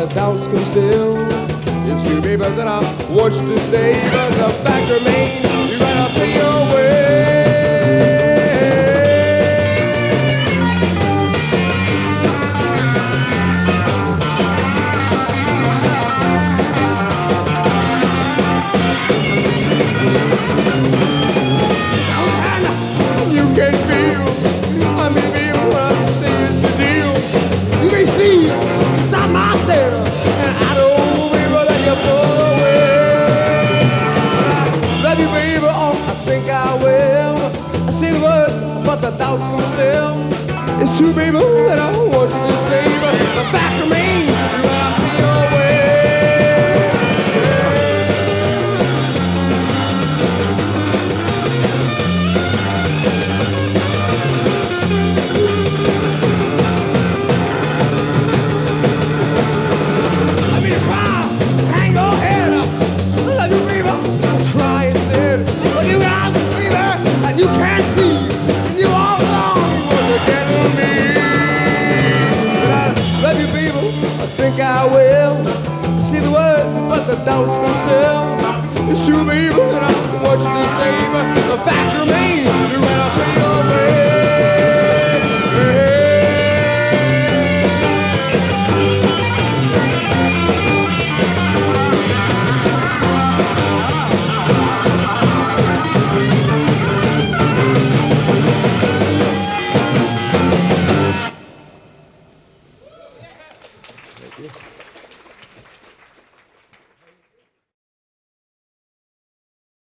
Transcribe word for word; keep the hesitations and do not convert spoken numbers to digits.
the doubts come still. It's true, baby, that I watch this day, but the fact remains, you gotta pay your way. You can feel, I may be what I say is the deal. You may see, it's not my there, and I don't baby let you pull away. Love you, baby, oh, I think I will. I say the words, but the doubts come still. It's true, baby, that I want you to stay, but the fact remains, you gotta pay your way. You can't see, and you all alone was a gentleman. But I love you, people, I think I will. I see the words, but the doubts come still. It's true, people, and I want you to stay, but the fact remains, you gotta pay your way. Thank you.